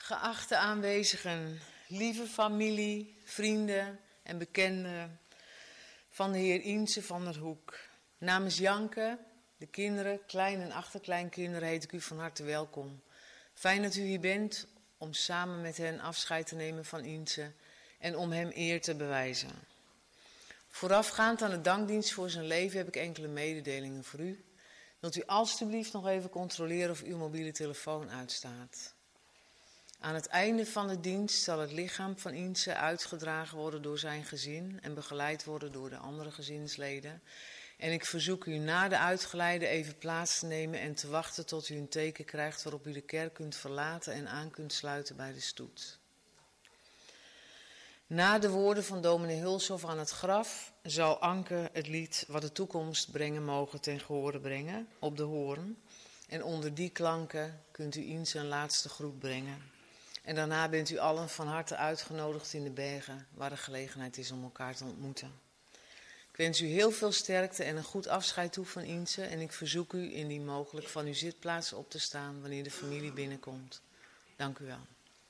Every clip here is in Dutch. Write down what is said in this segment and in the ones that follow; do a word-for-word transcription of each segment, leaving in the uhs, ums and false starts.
Geachte aanwezigen, lieve familie, vrienden en bekenden van de heer Inse van der Hoek. Namens Janke, de kinderen, klein- en achterkleinkinderen, heet ik u van harte welkom. Fijn dat u hier bent om samen met hen afscheid te nemen van Inse en om hem eer te bewijzen. Voorafgaand aan de dankdienst voor zijn leven heb ik enkele mededelingen voor u. Wilt u alstublieft nog even controleren of uw mobiele telefoon uitstaat? Aan het einde van de dienst zal het lichaam van Inse uitgedragen worden door zijn gezin en begeleid worden door de andere gezinsleden. En ik verzoek u na de uitgeleide even plaats te nemen en te wachten tot u een teken krijgt waarop u de kerk kunt verlaten en aan kunt sluiten bij de stoet. Na de woorden van dominee Hulshoff aan het graf zal Anke het lied Wat de toekomst brengen mogen ten gehore brengen op de hoorn. En onder die klanken kunt u Inse een laatste groet brengen. En daarna bent u allen van harte uitgenodigd in de bergen waar de gelegenheid is om elkaar te ontmoeten. Ik wens u heel veel sterkte en een goed afscheid toe van Inse. En ik verzoek u indien mogelijk van uw zitplaats op te staan wanneer de familie binnenkomt. Dank u wel.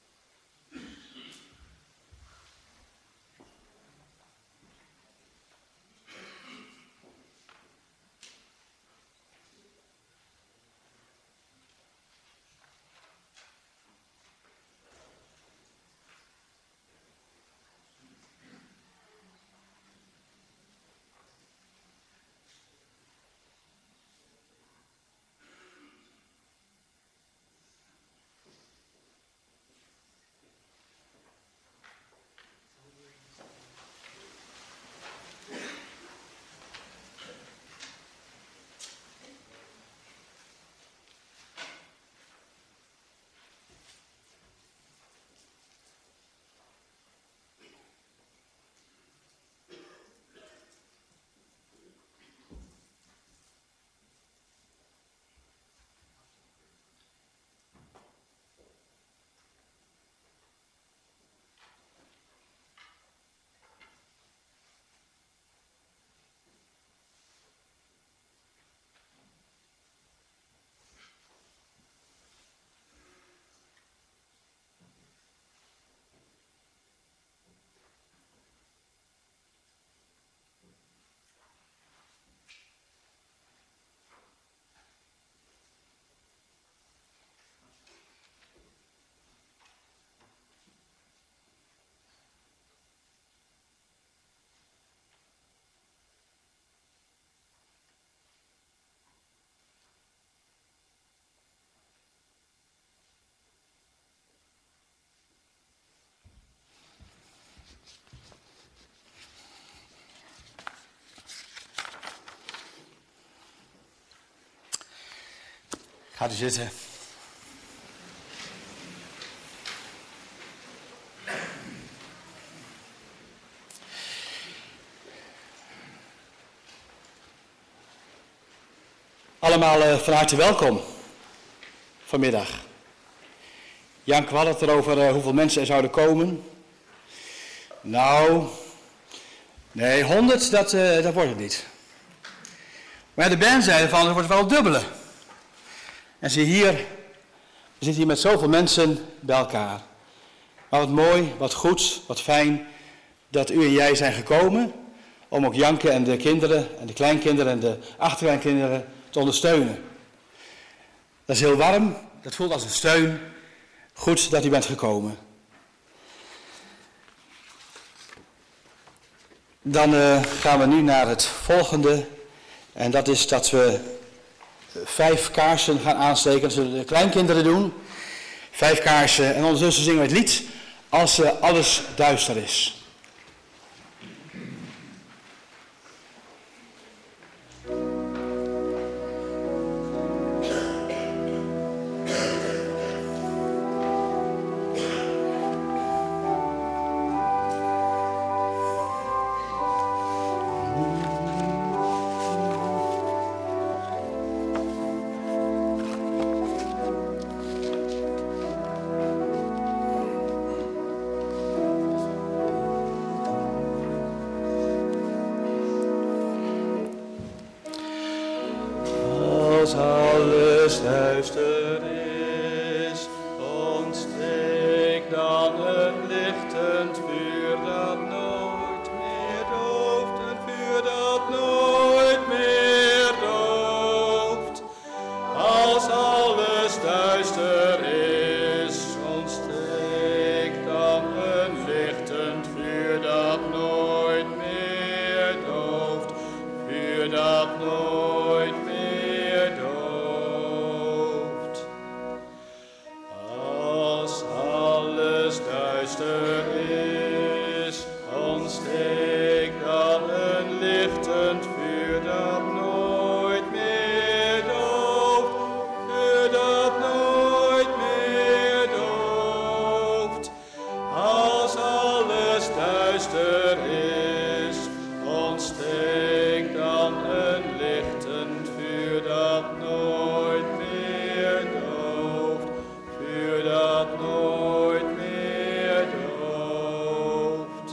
Gaat u zitten. Allemaal uh, van harte welkom vanmiddag. Janke had het erover uh, hoeveel mensen er zouden komen. Nou, nee, honderd, dat, uh, dat wordt het niet. Maar de band zei van, het wordt wel het dubbele. En zie hier, we zitten hier met zoveel mensen bij elkaar. Maar wat mooi, wat goed, wat fijn dat u en jij zijn gekomen om ook Janke en de kinderen en de kleinkinderen en de achterkleinkinderen te ondersteunen. Dat is heel warm, dat voelt als een steun. Goed dat u bent gekomen. Dan uh, gaan we nu naar het volgende en dat is dat we vijf kaarsen gaan aansteken. Dat zullen de kleinkinderen doen. Vijf kaarsen en ondertussen zingen we het lied Als uh, alles duister is. Als alles duister is, ontsteekt alles duister is, ontsteek dan een lichtend vuur dat nooit meer dooft, vuur dat nooit meer dooft. Als alles duister is, ontsteek dan een lichtend vuur dat nooit meer dooft, vuur dat nooit meer dooft.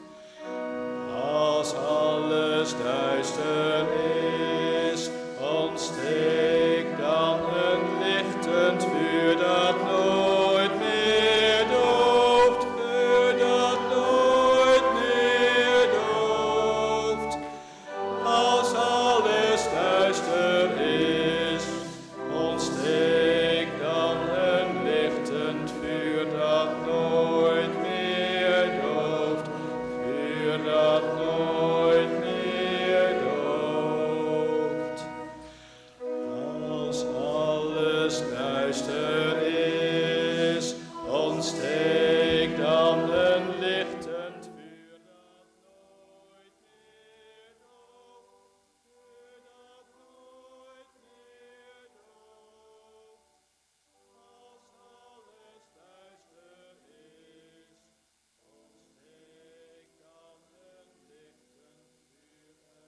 Als alles duister is, ontsteek dan een lichtend vuur dat nooit meer dooft, vuur dat nooit meer dooft. Als alles duister is, ontsteek dan een lichtend vuur dat nooit meer dooft, vuur dat nooit meer dooft. Als alles duister is, ontsteek dan een lichtend vuur dat nooit meer dooft, vuur dat nooit meer dooft. Als alles duister is, ontsteek dan een lichtend vuur dat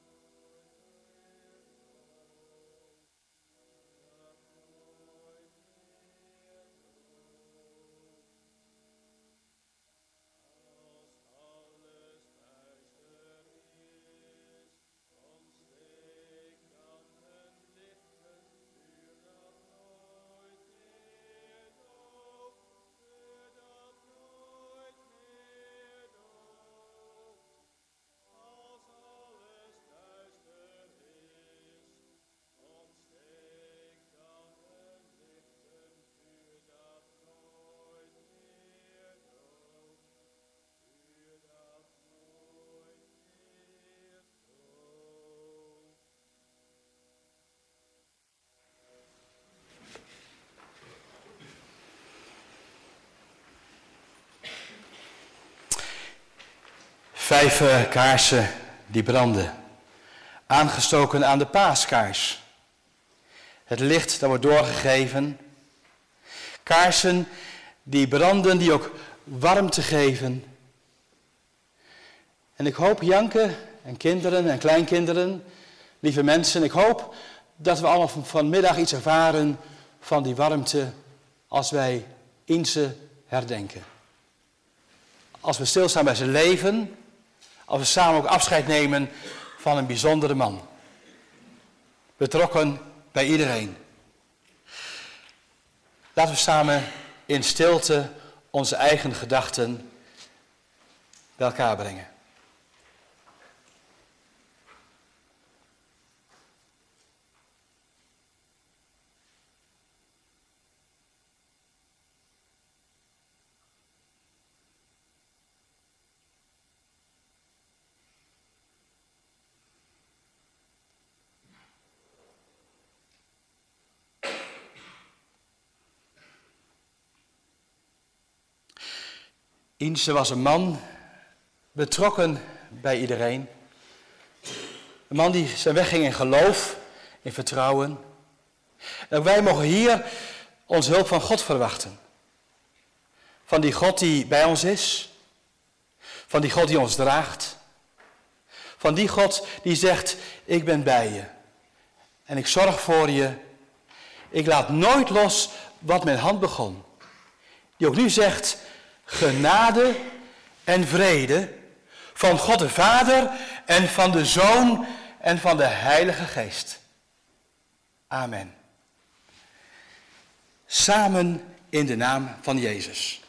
Vijf uh, kaarsen die branden, aangestoken aan de paaskaars. Het licht dat wordt doorgegeven. Kaarsen die branden, die ook warmte geven. En ik hoop, Janke en kinderen en kleinkinderen, lieve mensen, ik hoop dat we allemaal vanmiddag iets ervaren van die warmte als wij Inse herdenken. Als we stilstaan bij zijn leven, als we samen ook afscheid nemen van een bijzondere man. Betrokken bij iedereen. Laten we samen in stilte onze eigen gedachten bij elkaar brengen. Inse was een man, betrokken bij iedereen. Een man die zijn weg ging in geloof, in vertrouwen. En wij mogen hier onze hulp van God verwachten. Van die God die bij ons is. Van die God die ons draagt. Van die God die zegt, ik ben bij je. En ik zorg voor je. Ik laat nooit los wat mijn hand begon. Die ook nu zegt, genade en vrede van God de Vader en van de Zoon en van de Heilige Geest. Amen. Samen in de naam van Jezus.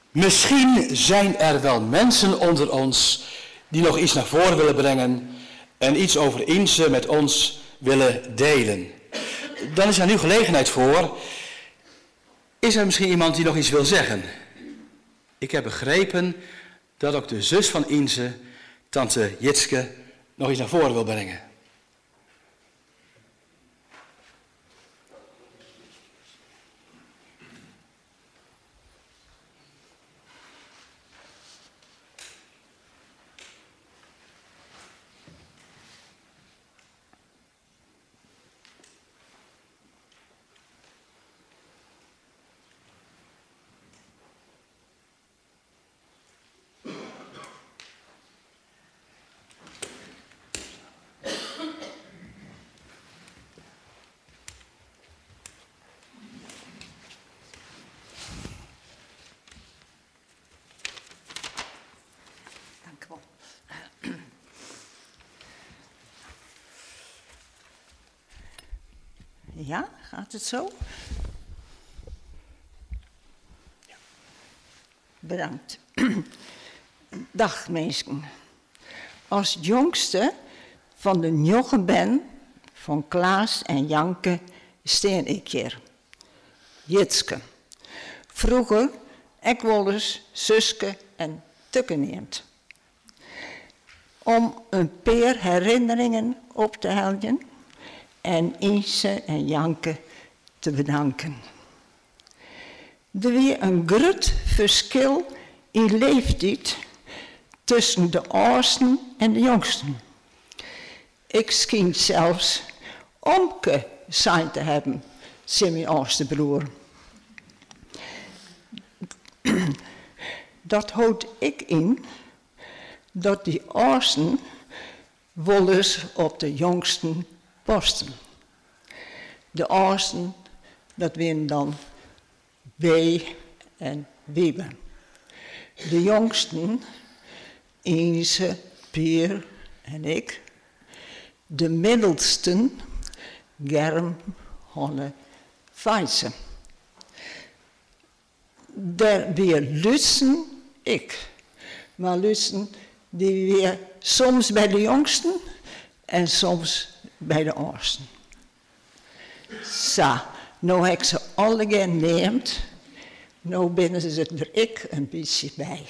Misschien zijn er wel mensen onder ons die nog iets naar voren willen brengen en iets over Inse met ons willen delen. Dan is er nu gelegenheid voor. Is er misschien iemand die nog iets wil zeggen? Ik heb begrepen dat ook de zus van Inse, tante Jitske, nog iets naar voren wil brengen. Ja, gaat het zo? Bedankt. Dag mensen. Als jongste van de jongen ben van Klaas en Janke steen ik hier. Jitske. Vroeger ik wel eens zuske en tukken neemt. Om een paar herinneringen op te helden en Inse en Janke te bedanken. Er weer een groot verschil in leeftijd tussen de oudsten en de jongsten. Ik schijn zelfs omke zijn te hebben, zei mijn oudste broer. Dat houdt ik in dat die oudsten wel eens op de jongsten posten. De oudsten, dat zijn dan B en Wiebe. De jongsten, Inse, Pier en ik. De middelsten, Germ, Honne, Vijse. Daar weer Lutzen, ik. Maar Lutzen, die weer soms bij de jongsten en soms bij de oudsten. Zo, nou heb ik ze alle geneemd. Nou binnen ze er ik een beetje bij.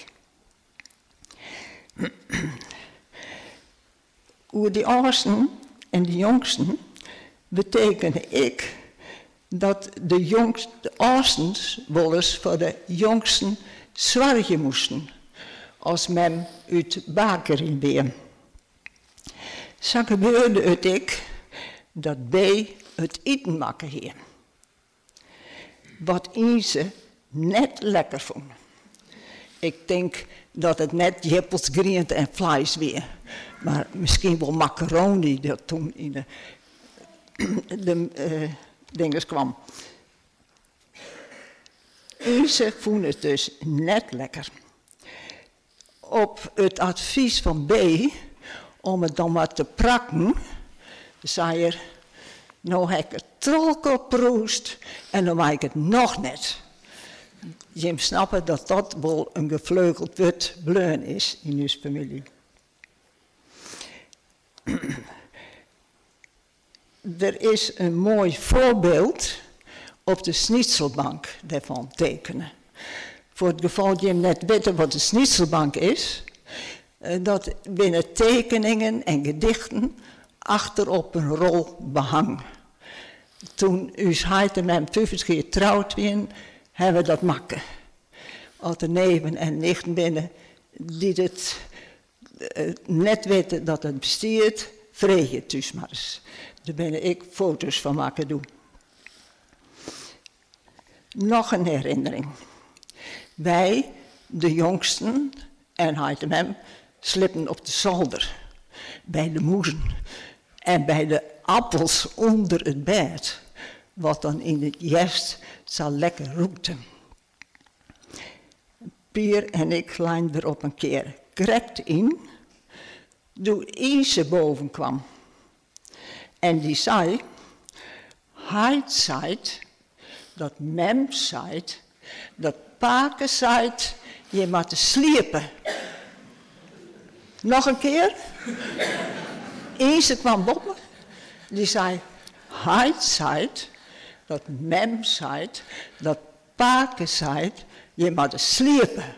Over die oudsten en de jongsten betekende ik dat de, jongst, de oudsten wel eens voor de jongsten zwargen moesten, als men uit bakering weer. Zo gebeurde het ik dat B het eten maken hier. Wat Inse net lekker vond. Ik denk dat het net jippels, groente en vlees weer. Maar misschien wel macaroni dat toen in de, de uh, dinges kwam. Inse vond het dus net lekker. Op het advies van B, om het dan maar te prakken, zei er, nou heb ik het trolk op proest en dan maak ik het nog net. Je snapt dat dat wel een gevleugeld wit bleun is in uw familie. Er is een mooi voorbeeld op de schnitzelbank daarvan tekenen. Voor het geval je net weet wat de schnitzelbank is, dat binnen tekeningen en gedichten achterop een rol behang. Toen us heid en mijn vijftig keer trouwd werden, hebben we dat maken. Als de neven en nichten binnen die het uh, net weten dat het bestaat, vreeg je dus maar eens. Daar ben ik foto's van maken doen. Nog een herinnering. Wij, de jongsten en heid en hem, slippen op de zolder. Bij de moezen. En bij de appels onder het bed. Wat dan in het jest zal lekker roeten. Pier en ik lijnden er op een keer correct in. Toen Inse boven kwam. En die zei, hij zei, dat mem zei, dat paken zei je moet sliepen. Nog een keer. Eens kwam boven. Die zei, hij zei, dat mem zei, dat paken zei, je moet sliepen.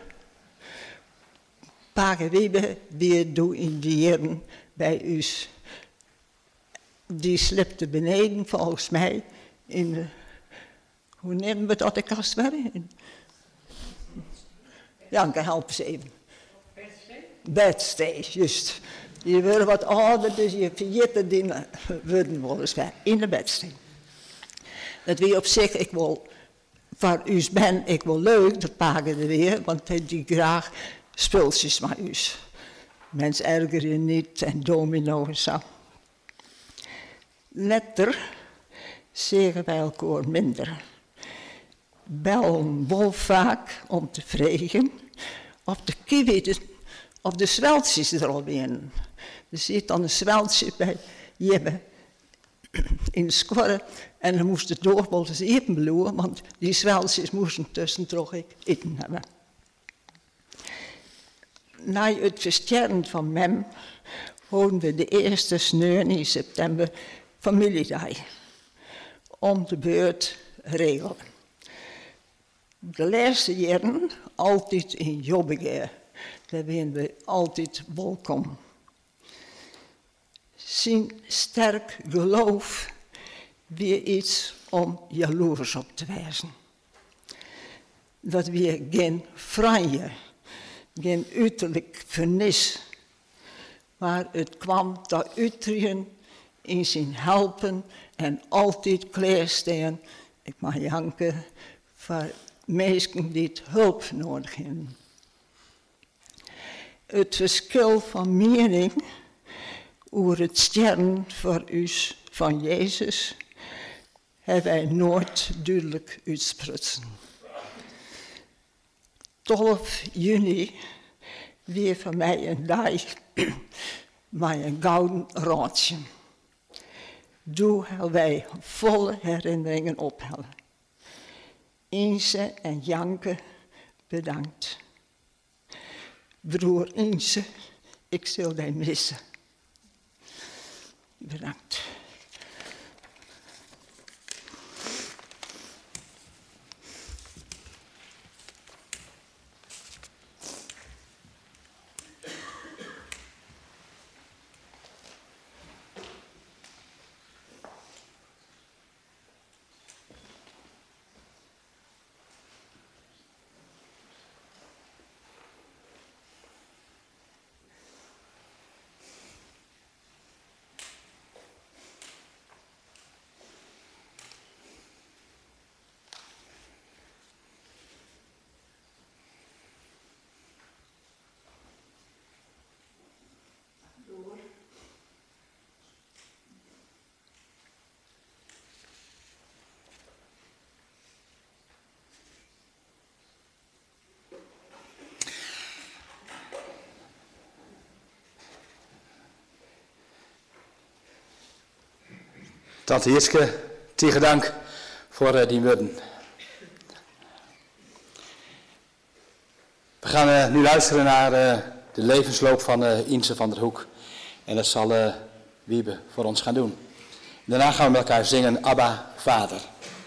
Paken wie weer doen in die jaren bij us. Die slipte beneden volgens mij in de, hoe nemen we dat de kast werden? Janke, help eens even. Bedstee, juist. Je wordt wat ouder, dus je vergeet die worden wel eens weer in de bedstee. Dat wie op zich, ik wil, voor u ben ik wel leuk, dat paken er weer, want hij die graag spultjes met u. Mens erger je niet en domino en zo. Letter zeggen wij elkaar minder. Bellen wel vaak om te vragen of de kiwi of de zweltjes er al in. Er zit dan een zweltje bij Jebbe in de squarre en dan moest het door wel eens eten bloeien, want die zweltjes moesten tussen toch ik eten hebben. Na het versterren van mem houden we de eerste sneeuw in september familiedag. Om de beurt regelen. De laatste jaren altijd in Jobbeke. Daar zijn we altijd welkom. Zijn sterk geloof weer iets om jaloers op te wijzen. Dat we geen franje, geen uiterlijk vernis, maar het kwam tot uitdrukken in zijn helpen en altijd klaarstaan. Ik mag janken voor mensen die het hulp nodig hebben. Het verschil van mening over het sterren voor ons van Jezus hebben wij nooit duidelijk uitsprutsen. twaalf juni weer van mij een dag met een gouden raadje. Doe wij volle herinneringen ophellen. Inse en Janke, bedankt. Broer Inse, ik zal jij missen. Bedankt. Tante Jitske, tegen dank voor uh, die woorden. We gaan uh, nu luisteren naar uh, de levensloop van uh, Inse van der Hoek. En dat zal uh, Wiebe voor ons gaan doen. Daarna gaan we met elkaar zingen Abba, Vader.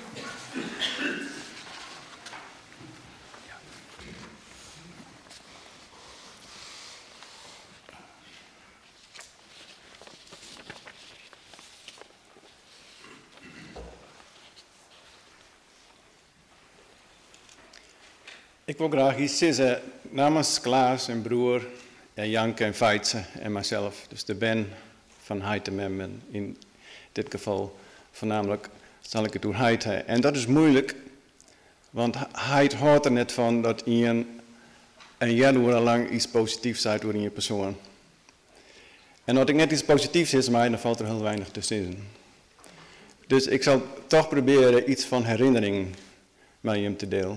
Ik wil graag iets zeggen namens Klaas en broer en Janke en Feitse en mijzelf. Dus de Ben van Heitemem en in dit geval voornamelijk zal ik het doen Heite. En dat is moeilijk, want Heit houdt er net van dat je een jaar lang iets positiefs zei door in je persoon. En als ik net iets positiefs is, maar dan valt er heel weinig tussenin. Dus ik zal toch proberen iets van herinnering met hem te delen.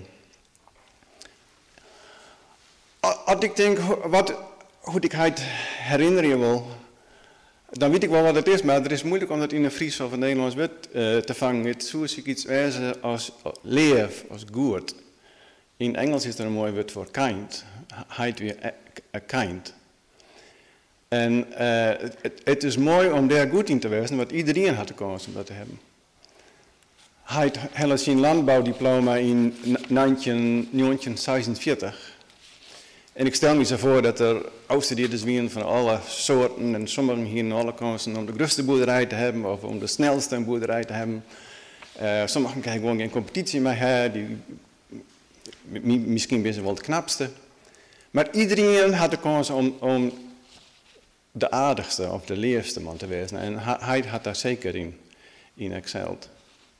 Als ik denk wat, hoe ik het herinneren wil, dan weet ik wel wat het is, maar het is moeilijk om dat in een Fries of een Nederlands woord uh, te vangen. Het zou ik iets wijzen als leef, als goed. In Engels is er een mooi woord voor kind. Heid weer a kind. En uh, het, het is mooi om daar goed in te wezen, want iedereen had de kans om dat te hebben. Hij had zijn landbouwdiploma in negentien zesenveertig. En ik stel me zo voor dat er afstudeerders waren van alle soorten en sommigen hier alle kansen om de grootste boerderij te hebben of om de snelste boerderij te hebben. Uh, sommigen krijgen gewoon geen competitie mee hebben, die misschien best wel de knapste. Maar iedereen had de kans om, om de aardigste of de leerste man te wezen. En hij had daar zeker in, in excelled.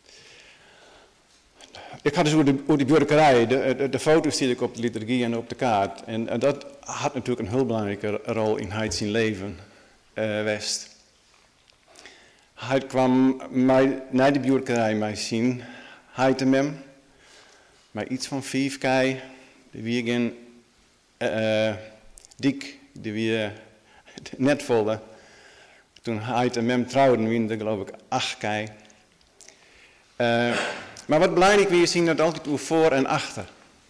Ik had dus over de, over de burgerij, de, de, de foto's zie ik op de liturgie en op de kaart. En, en dat had natuurlijk een heel belangrijke rol in hij zijn leven uh, west. Hij kwam mij, naar de burgerij mij zien, hij te mem, maar iets van vijf kei, die wie geen uh, dik, die wie net volle. Toen hij en mem trouwden, wie er geloof ik acht kei. Uh, Maar wat belangrijk is, zien dat altijd over voor en achter.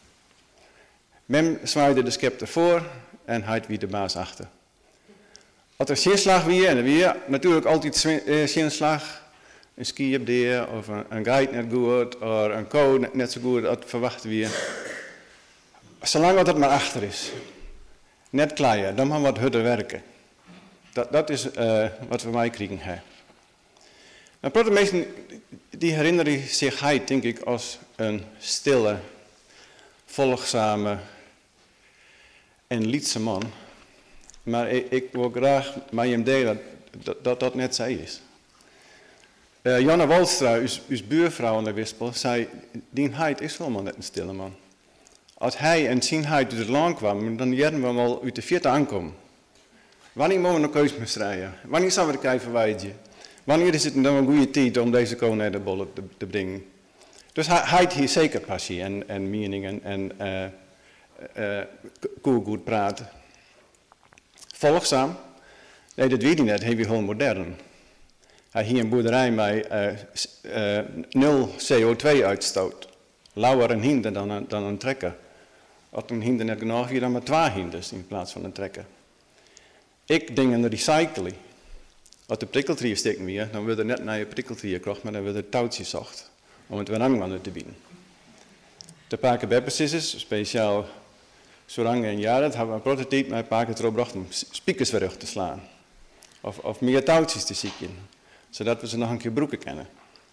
Mem zwaaide de scepter voor en hij wie de baas achter. Als er zinslag weer en er weer natuurlijk altijd zinslag, een ski op de of een, een guide net goed of een code net, net zo goed, dat verwachten we. Zolang dat maar achter is. Net kleien, dan maar wat harder werken. Dat, dat is uh, wat we mij kriegen hebben. Nou, de meesten die herinneren zich hij, denk ik, als een stille, volgzame en liedse man. Maar ik, ik wil graag met hem delen dat dat, dat net zij is. Uh, Janne Walstra, uw, uw buurvrouw in de Wispel, zei, die heid is wel maar net een stille man. Als hij en zijn heid uit het land kwam, dan hadden we hem al uit de vierde aankomen. Wanneer mogen we nog keus rijden? Wanneer zouden we de kei verwijden? Wanneer is het dan een goede tijd om deze koning naar de bollen te, te brengen? Dus hij, hij heeft hier zeker passie en, en meningen en uh, uh, cool goed praten. Volgzaam, nee dat weet hij net, hij is heel modern. Hij hier een boerderij met uh, uh, nul C O twee uitstoot. Lauwer en hinder dan een, dan een trekker. Als een hinder net genoeg is, dan maar twee hinders in plaats van een trekker. Ik denk aan de recycling. Als de prikkeltrie steken weer, dan wordt er net naar je prikkeltrie gekocht, maar dan wordt er touwtjes zocht om het weer aan te bieden. De paken beppensissers, speciaal zo lang en jaar, dat hebben we een prototype met paken erop gebracht om speakers weer te slaan. Of, of meer touwtjes te zieken, zodat we ze nog een keer broeken kennen.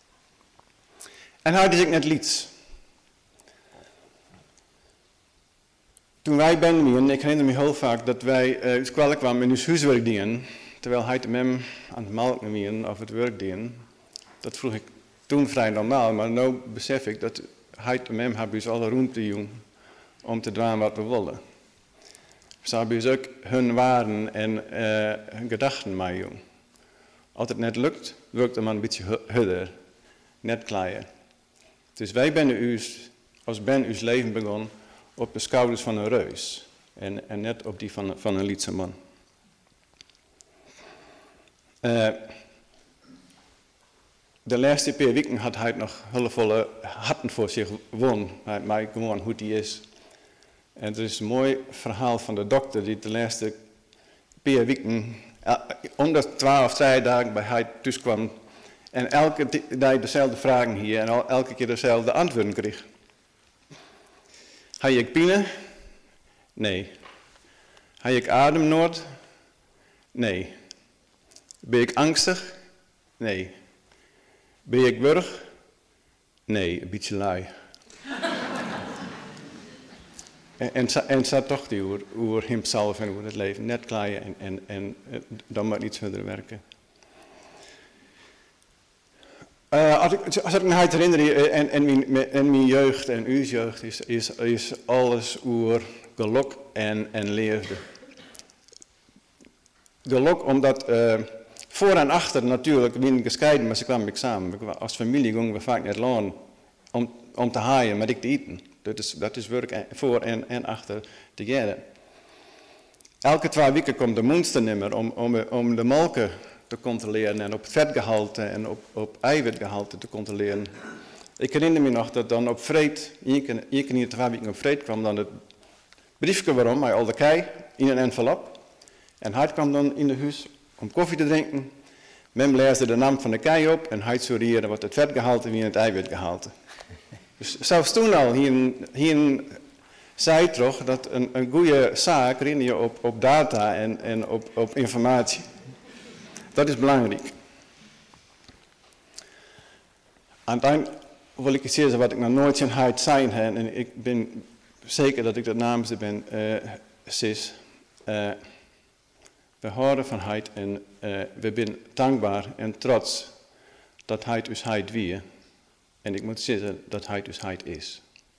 En hij is ik net lieds. Toen wij ben, ik herinner me heel vaak dat wij uh, uit kwellen kwamen in ons huiswerk dienen, terwijl hij te mem aan het melken wieren of het werk deden. Dat vroeg ik toen vrij normaal, maar nu besef ik dat hij te mem hebben dus alle ruimte doen om te doen wat we willen. Ze hebben dus ook hun waarden en uh, hun gedachten mee doen. Als het net lukt, werkt het maar een beetje harder, net kleiner. Dus wij zijn us, als ben uw leven begonnen op de schouders van een reus en, en net op die van, van een liedse man. Uh, de laatste paar weken had hij nog hulpvolle harten voor zich gewonnen, maar gewoon hoe hij is. En er is een mooi verhaal van de dokter die de laatste paar weken, uh, om de twaalf, drie dagen bij hij thuis kwam en elke dag dezelfde vragen hier en al, elke keer dezelfde antwoorden kreeg. Heb ik pijn? Nee. Heb ik ademnood? Nee. Ben ik angstig? Nee. Ben ik wurg? Nee, een beetje lui. en, en, en zat toch die over, over hemzelf en over het leven. Net klein en, en, en dan maar iets verder werken. Uh, als, ik, als ik me herinner, en, en, mijn, en mijn jeugd en uw jeugd, is, is, is alles over geluk en, en leefde. Geluk omdat... Uh, Voor en achter natuurlijk, we gescheiden, maar ze kwamen ik samen. Als familie gingen we vaak naar land om, om te haaien, maar ik te eten. Dat is, dat is werk voor en, en achter together. Elke twee weken komt de monsternummer om, om, om de molken te controleren en op het vetgehalte en op, op eiwitgehalte te controleren. Ik herinner me nog dat dan op vreed, één keer, één keer in twee weken op vreed kwam dan het briefje waarom, hij al de kei in een envelop. En hij kwam dan in de huis om koffie te drinken. Men leesde de naam van de kei op en hij sorteerde wat het vetgehalte wie het eiwitgehalte. Dus zelfs toen al, hier, hier zei toch dat een, een goede zaak rin je op, op data en, en op, op informatie. Dat is belangrijk. Aan het eind wil ik iets zeggen wat ik nog nooit in huid zijn heb. En ik ben zeker dat ik dat namens de ben, uh, sis. Uh, we houden van heid en uh, we zijn dankbaar en trots dat heid dus heid wie. En ik moet zeggen dat heid dus heid is.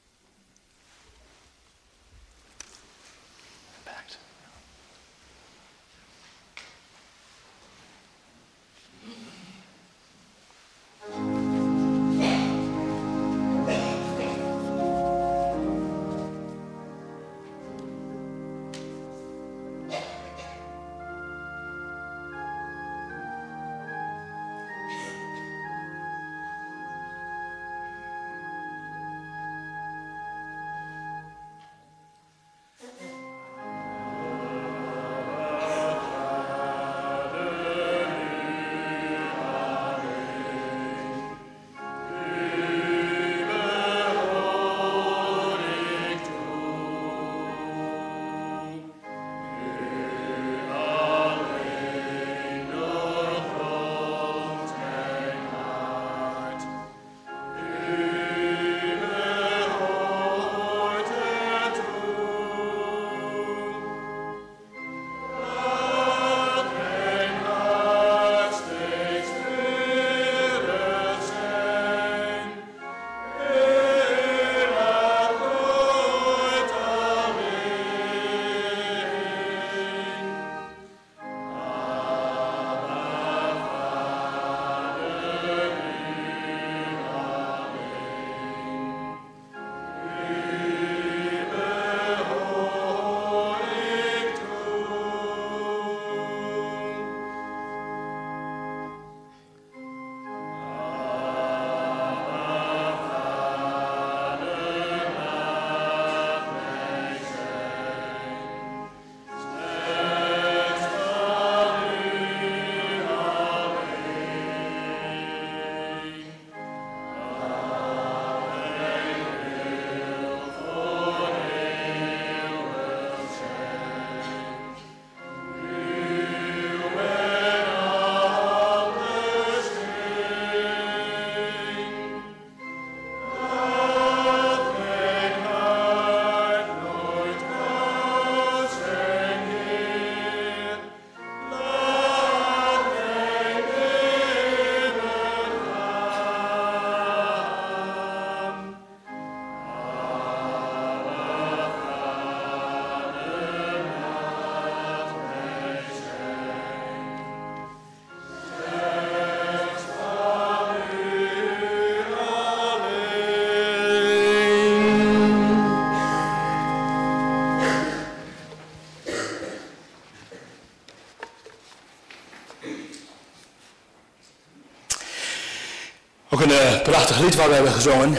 Ook een uh, prachtig lied wat we hebben gezongen.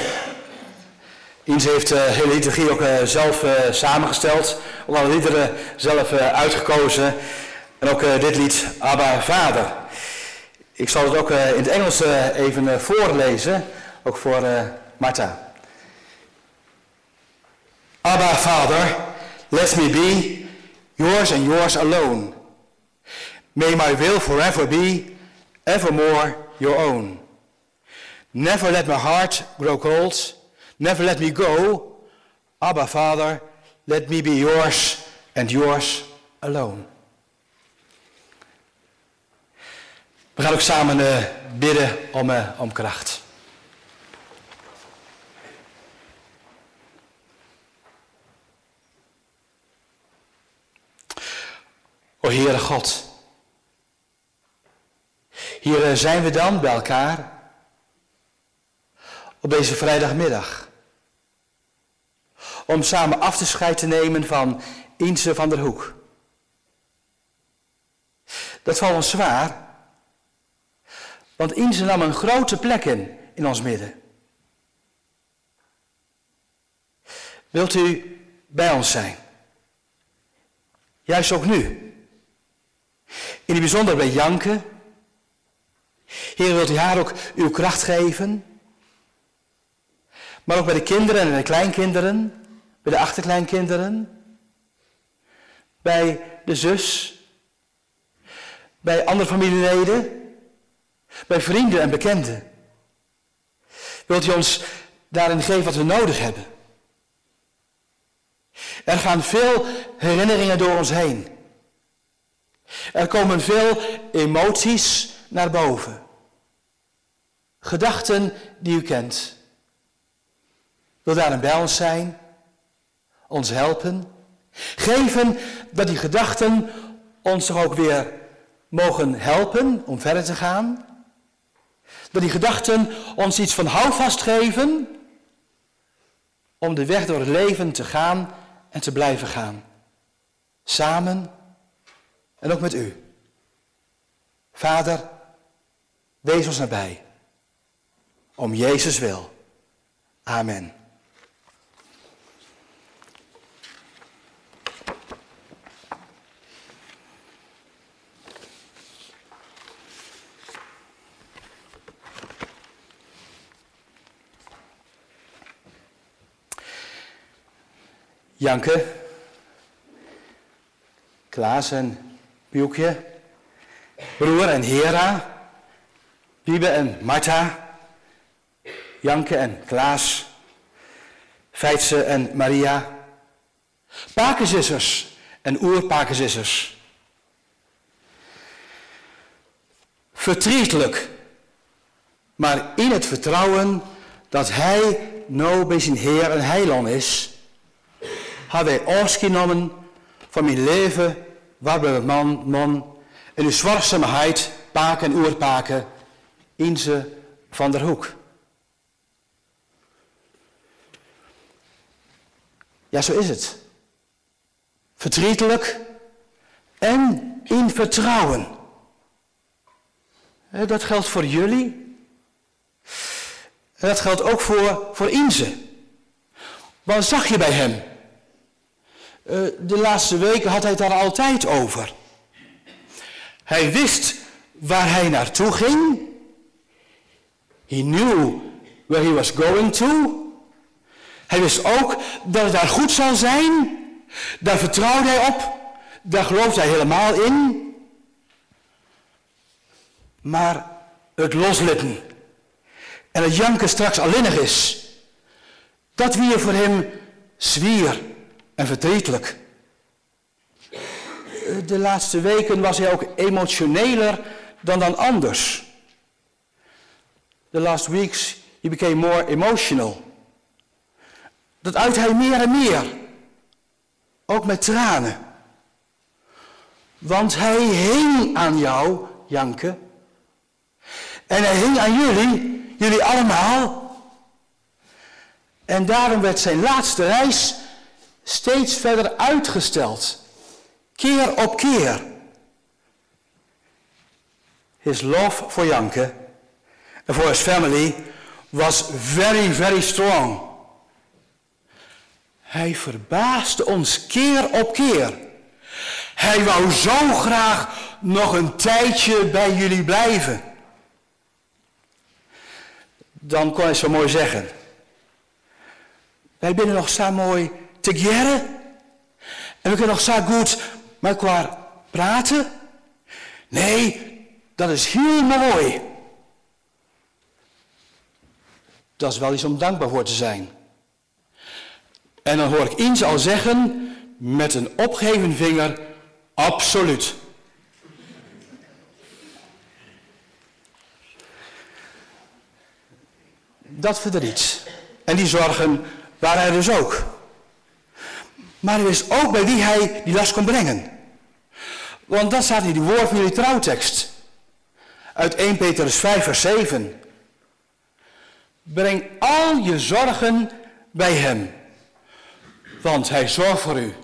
Inze heeft de uh, hele liturgie ook uh, zelf uh, samengesteld. Ook alle liederen zelf uh, uitgekozen. En ook uh, dit lied, Abba Vader. Ik zal het ook uh, in het Engels uh, even uh, voorlezen. Ook voor uh, Martha. Abba Father, let me be yours and yours alone. May my will forever be evermore your own. Never let my heart grow cold. Never let me go. Abba Father, let me be yours and yours alone. We gaan ook samen uh, bidden om, uh, om kracht. O Heere God. Hier uh, zijn we dan bij elkaar. Op deze vrijdagmiddag. Om samen afscheid te nemen van Inze van der Hoek. Dat valt ons zwaar. Want Inze nam een grote plek in, in ons midden. wilt u bij ons zijn. Juist ook nu. In het bijzonder bij Janke. Heer, wilt u haar ook uw kracht geven. Maar ook bij de kinderen en de kleinkinderen. Bij de achterkleinkinderen. Bij de zus. Bij andere familieleden. Bij vrienden en bekenden. Wilt u ons daarin geven wat we nodig hebben. Er gaan veel herinneringen door ons heen. Er komen veel emoties naar boven. Gedachten die u kent. Wil daarin bij ons zijn. Ons helpen. Geven dat die gedachten ons toch ook weer mogen helpen om verder te gaan. Dat die gedachten ons iets van houvast geven. Om de weg door het leven te gaan en te blijven gaan. Samen en ook met u. Vader, wees ons nabij. Om Jezus wil. Amen. Janke, Klaas en Piukje, broer en Hera, Wiebe en Martha, Janke en Klaas, Feitse en Maria, pakenzissers en oerpakenzissers. Verdrietelijk, maar in het vertrouwen dat hij nou bij zijn Heer en Heiland is, hebben wij afgenomen van mijn leven, waarbij we man, man, en uw zwaarzaamheid, paken en oerpaken, in ze van der Hoek. Ja, zo is het. Verdrietelijk en in vertrouwen. Dat geldt voor jullie. En dat geldt ook voor, voor Inze. Wat zag je bij hem? Uh, de laatste weken had hij het daar altijd over. Hij wist waar hij naartoe ging. He knew where he was going to. Hij wist ook dat het daar goed zal zijn. Daar vertrouwde hij op. Daar geloofde hij helemaal in. Maar het loslitten en het janken straks alleenig is, dat weer voor hem zwier en verdrietelijk. De laatste weken was hij ook emotioneler dan dan anders. The last weeks he became more emotional. Dat uit hij meer en meer. Ook met tranen. Want hij hing aan jou, Janke. En hij hing aan jullie, jullie allemaal. En daarom werd zijn laatste reis steeds verder uitgesteld. Keer op keer. His love for Janke and for his family was very, very strong. Hij verbaasde ons keer op keer. Hij wou zo graag nog een tijdje bij jullie blijven. Dan kon hij zo mooi zeggen: wij binnen nog zo mooi together. En we kunnen nog zo goed met elkaar praten. Nee, dat is heel mooi. Dat is wel iets om dankbaar voor te zijn. En dan hoor ik Inze al zeggen, met een opgeheven vinger, absoluut. Dat verdriet en die zorgen waren er dus ook. Maar hij wist ook bij wie hij die last kon brengen. Want dat staat in die woord van jullie trouwtekst. Uit eerste Petrus vijf vers zeven. Breng al je zorgen bij hem. Want hij zorgt voor u.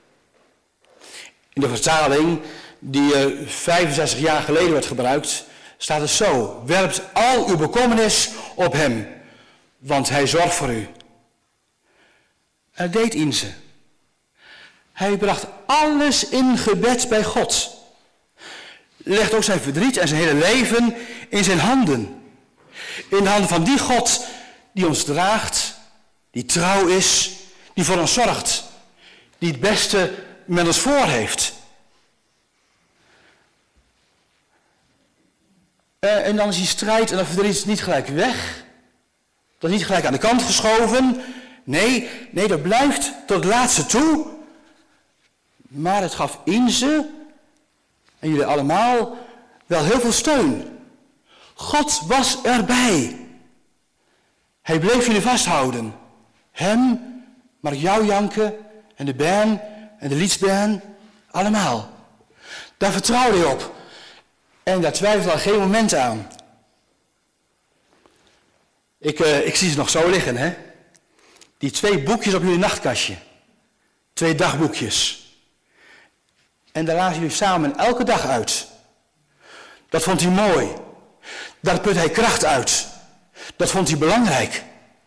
In de vertaling die uh, vijfenzestig jaar geleden werd gebruikt, staat het zo: werpt al uw bekommernis op hem, want hij zorgt voor u. En dat deed Inze. Hij bracht alles in gebed bij God. Legde ook zijn verdriet en zijn hele leven in zijn handen. In de handen van die God die ons draagt, die trouw is, die voor ons zorgt, die het beste met ons voor heeft. En dan is die strijd en dat verdriet niet gelijk weg. Dat is niet gelijk aan de kant geschoven. Nee, nee, dat blijft tot het laatste toe. Maar het gaf Inze en jullie allemaal wel heel veel steun. God was erbij. Hij bleef jullie vasthouden. Hem, maar jou, Janke, en de Ben en de Lietsben, allemaal. Daar vertrouwde hij op. En daar twijfelde al geen moment aan. Ik, uh, ik zie ze nog zo liggen, hè. Die twee boekjes op jullie nachtkastje. Twee dagboekjes. En daar lazen jullie samen elke dag uit. Dat vond hij mooi. Daar put hij kracht uit. Dat vond hij belangrijk.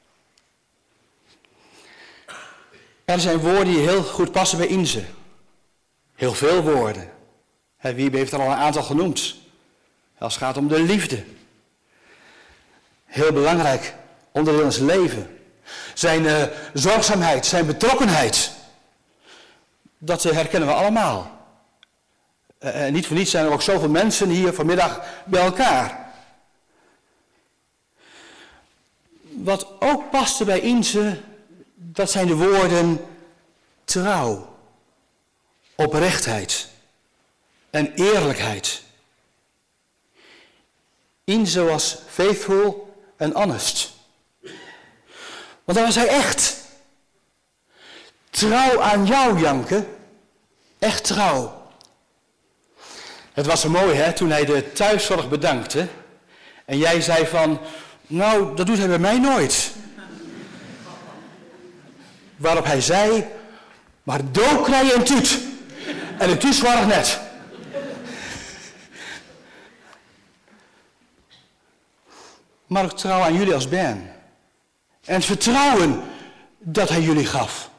Er zijn woorden die heel goed passen bij Inze. Heel veel woorden. Wiebe heeft er al een aantal genoemd. Als het gaat om de liefde. Heel belangrijk onderdeel in zijn leven. Zijn uh, zorgzaamheid, zijn betrokkenheid. Dat uh, herkennen we allemaal. Uh, en niet voor niets zijn er ook zoveel mensen hier vanmiddag bij elkaar. Wat ook paste bij Inze, dat zijn de woorden trouw, oprechtheid en eerlijkheid. Inze was faithful en honest. Want dan was hij echt. Trouw aan jou, Janke. Echt trouw. Het was zo mooi, hè, toen hij de thuiszorg bedankte. En jij zei van, nou, dat doet hij bij mij nooit. Waarop hij zei, maar dood krijg je een tuut. En een tuut zwaar net. Maar ook trouw aan jullie als Ben. En het vertrouwen dat hij jullie gaf.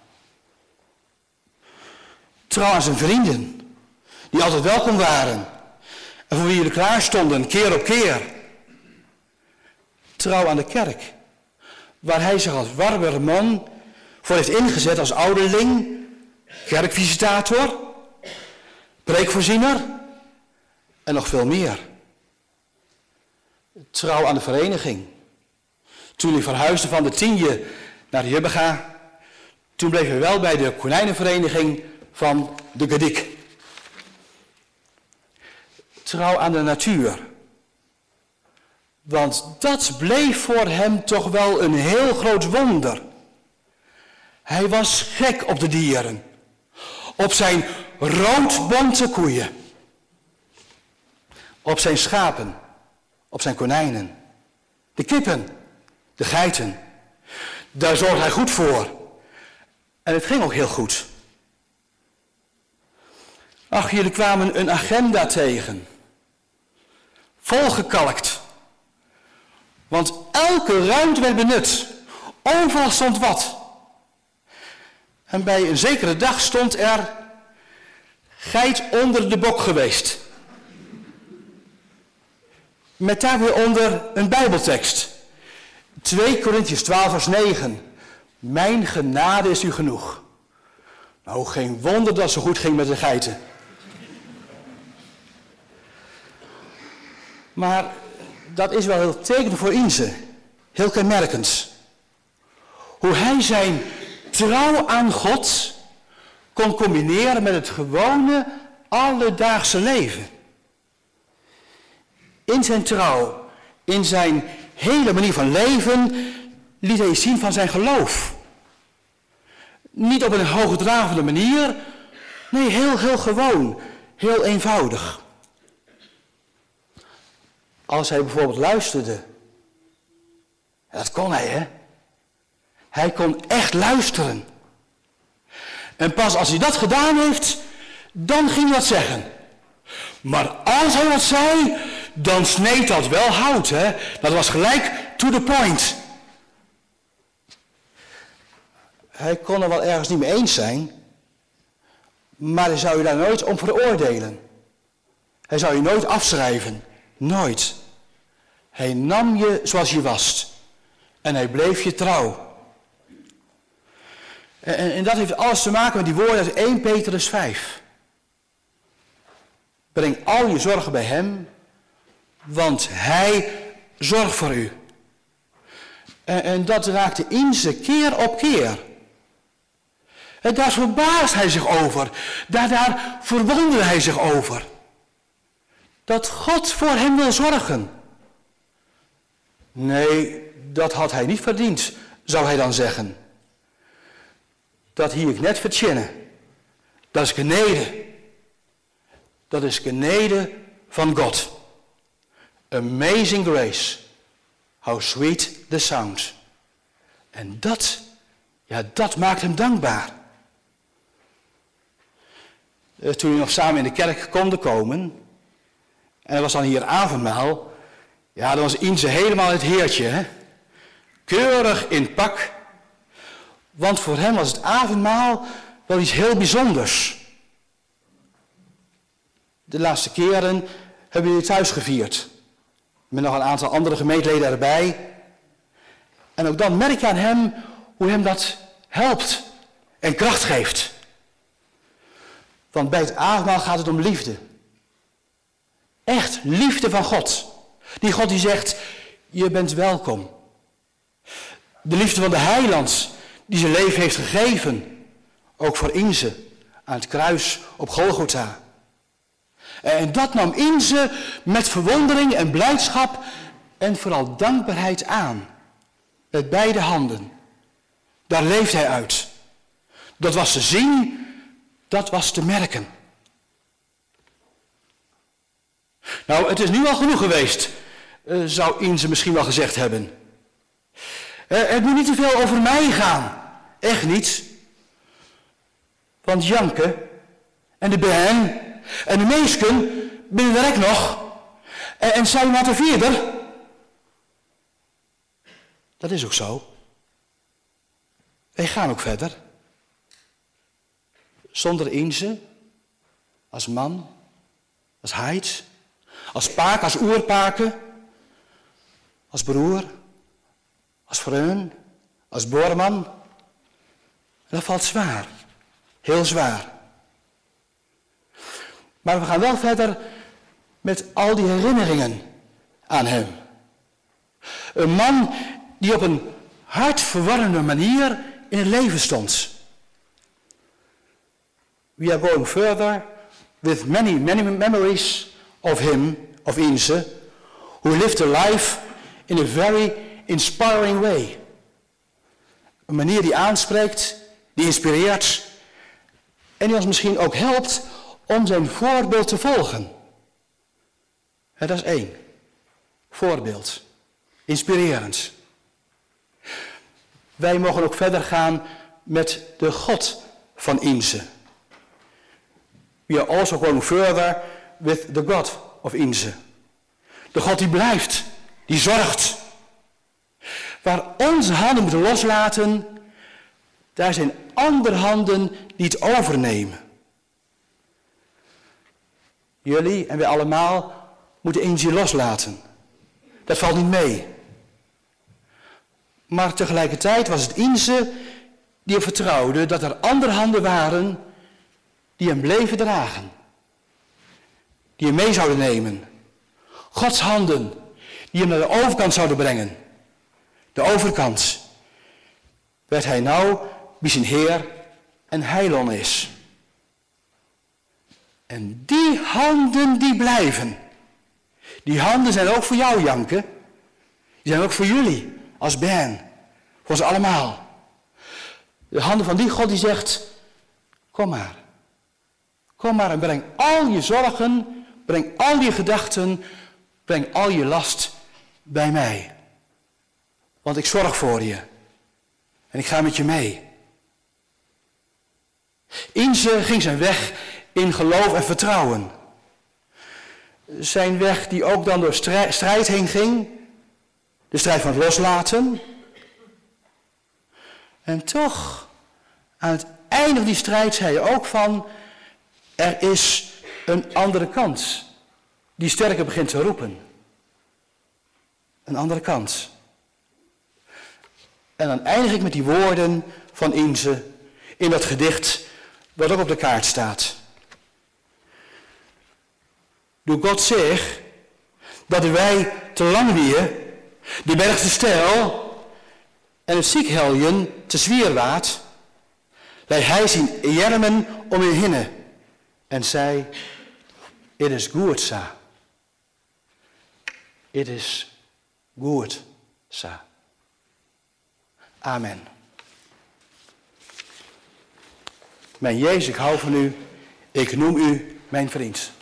Trouw aan zijn vrienden. Die altijd welkom waren. En voor wie jullie klaar stonden, keer op keer. Trouw aan de kerk. Waar hij zich als warme man voor heeft ingezet als ouderling. Kerkvisitator. Preekvoorziener. En nog veel meer. Trouw aan de vereniging. Toen hij verhuisde van de Tienje naar de Jubbega, toen bleven we wel bij de konijnenvereniging van de Gedik. Trouw aan de natuur. Want dat bleef voor hem toch wel een heel groot wonder. Hij was gek op de dieren. Op zijn roodbonte koeien. Op zijn schapen. Op zijn konijnen. De kippen. De geiten. Daar zorgde hij goed voor. En het ging ook heel goed. Ach, jullie kwamen een agenda tegen. Volgekalkt. Want elke ruimte werd benut. Overal stond wat. En bij een zekere dag stond er geit onder de bok geweest. Met daar weer onder een Bijbeltekst. twee Korintiërs twaalf vers negen. Mijn genade is u genoeg. Nou, geen wonder dat het zo goed ging met de geiten. Maar dat is wel heel tekenend voor Inze. Heel kenmerkend. Hoe hij zijn trouw aan God kon combineren met het gewone alledaagse leven. In zijn trouw, in zijn hele manier van leven, liet hij zien van zijn geloof. Niet op een hoogdravende manier, nee, heel, heel gewoon, heel eenvoudig. Als hij bijvoorbeeld luisterde, dat kon hij, hè. Hij kon echt luisteren. En pas als hij dat gedaan heeft, dan ging hij wat zeggen. Maar als hij wat zei, dan sneed dat wel hout, hè. Dat was gelijk to the point. Hij kon er wel ergens niet mee eens zijn, maar hij zou je daar nooit om veroordelen. Hij zou je nooit afschrijven. Nooit. Hij nam je zoals je was. En hij bleef je trouw. En, en dat heeft alles te maken met die woorden uit Eerste Petrus vijf. Breng al je zorgen bij hem, want hij zorgt voor u. En, en dat raakte Inze keer op keer. En daar verbaast hij zich over. Daar, daar verwonderde hij zich over. Dat God voor hem wil zorgen. Nee, dat had hij niet verdiend, zou hij dan zeggen. Dat hier ik net verzinnen. Dat is genade. Dat is genade van God. Amazing grace. How sweet the sound. En dat, ja, dat maakt hem dankbaar. Toen we nog samen in de kerk konden komen, en er was dan hier avondmaal, ja, dan was Inze helemaal het heertje, hè? Keurig in pak, want voor hem was het avondmaal wel iets heel bijzonders. De laatste keren hebben we het thuis gevierd, met nog een aantal andere gemeenteleden erbij. En ook dan merk je aan hem hoe hem dat helpt en kracht geeft. Want bij het avondmaal gaat het om liefde. Echt liefde van God. Die God die zegt, je bent welkom. De liefde van de heiland die zijn leven heeft gegeven. Ook voor Inze aan het kruis op Golgotha. En dat nam Inze met verwondering en blijdschap en vooral dankbaarheid aan. Met beide handen. Daar leeft hij uit. Dat was te zien, dat was te merken. Nou, het is nu al genoeg geweest, uh, zou Inze misschien wel gezegd hebben. Uh, het moet niet te veel over mij gaan. Echt niet. Want Janke en de Ben en de meesken binnen de rek nog. En, en zijn maar te vierder. Dat is ook zo. Wij gaan ook verder. Zonder Inze, als man, als heid, als paak, als oerpaken, als broer, als vreun, als boorman. En dat valt zwaar, heel zwaar. Maar we gaan wel verder met al die herinneringen aan hem. Een man die op een hartverwarrende manier in het leven stond. We are going further with many, many memories of him, of Inze, who lived a life in a very inspiring way. Een manier die aanspreekt, die inspireert en die ons misschien ook helpt om zijn voorbeeld te volgen. En dat is één. Voorbeeld. Inspirerend. Wij mogen ook verder gaan met de God van Inze. We are also going further with the God of Inze. De God die blijft, die zorgt. Waar onze handen moeten loslaten, daar zijn andere handen die het overnemen. Jullie en wij allemaal moeten Inze loslaten. Dat valt niet mee. Maar tegelijkertijd was het Inze die er vertrouwde dat er andere handen waren die hem bleven dragen. Die hem mee zouden nemen. Gods handen die hem naar de overkant zouden brengen. De overkant. Werd hij nou wie zijn Heer en Heilon is. En die handen die blijven. Die handen zijn ook voor jou, Janke. Die zijn ook voor jullie, als Ben. Voor ze allemaal. De handen van die God die zegt, kom maar. Kom maar en breng al je zorgen, breng al je gedachten, breng al je last bij mij. Want ik zorg voor je. En ik ga met je mee. Inze ging zijn weg in geloof en vertrouwen. Zijn weg die ook dan door strijd heen ging. De strijd van het loslaten. En toch Aan het einde van die strijd zei hij ook van, er is een andere kant die sterker begint te roepen. Een andere kant. En dan eindig ik met die woorden van Inze in dat gedicht wat ook op de kaart staat. Doe God zeg dat wij te lang weer de berg te stijl en het ziekheljen te zwierwaard, lei hij zijn jermen om je hinnen en zei, het is goed sa. Het is goed sa. Amen. Mijn Jezus, ik hou van u. Ik noem u mijn vriend.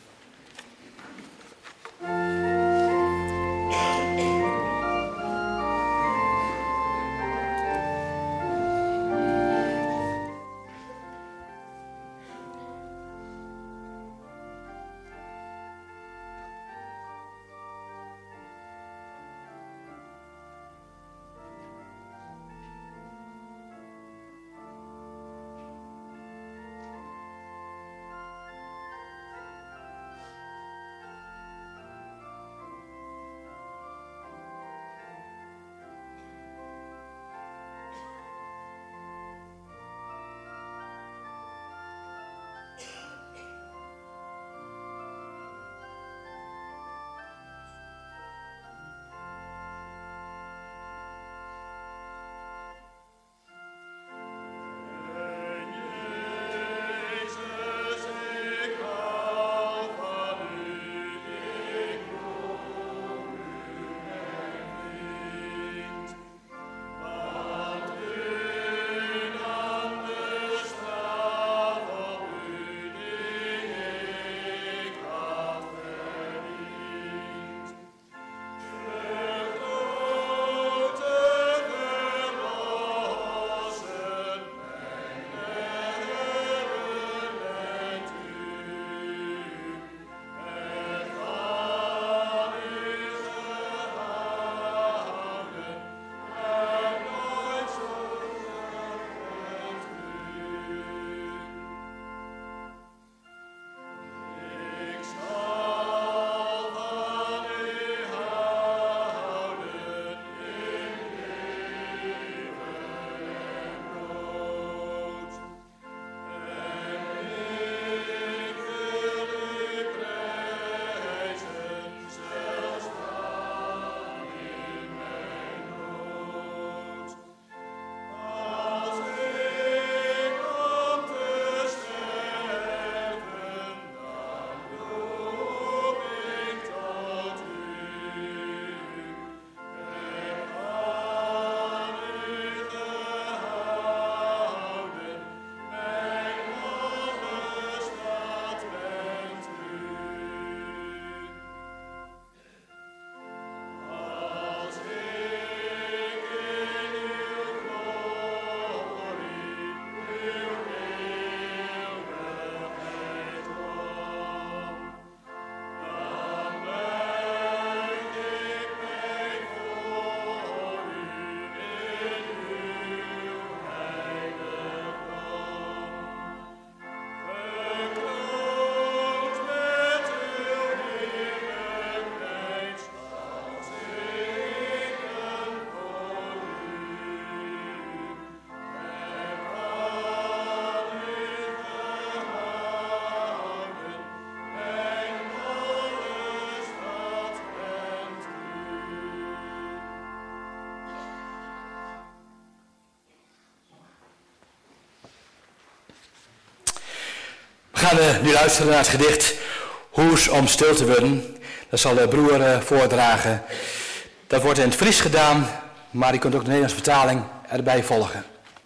We gaan nu luisteren naar het gedicht Hoes om stil te worden. Dat zal de broer uh, voordragen. Dat wordt in het Fries gedaan, maar je kunt ook de Nederlandse vertaling erbij volgen.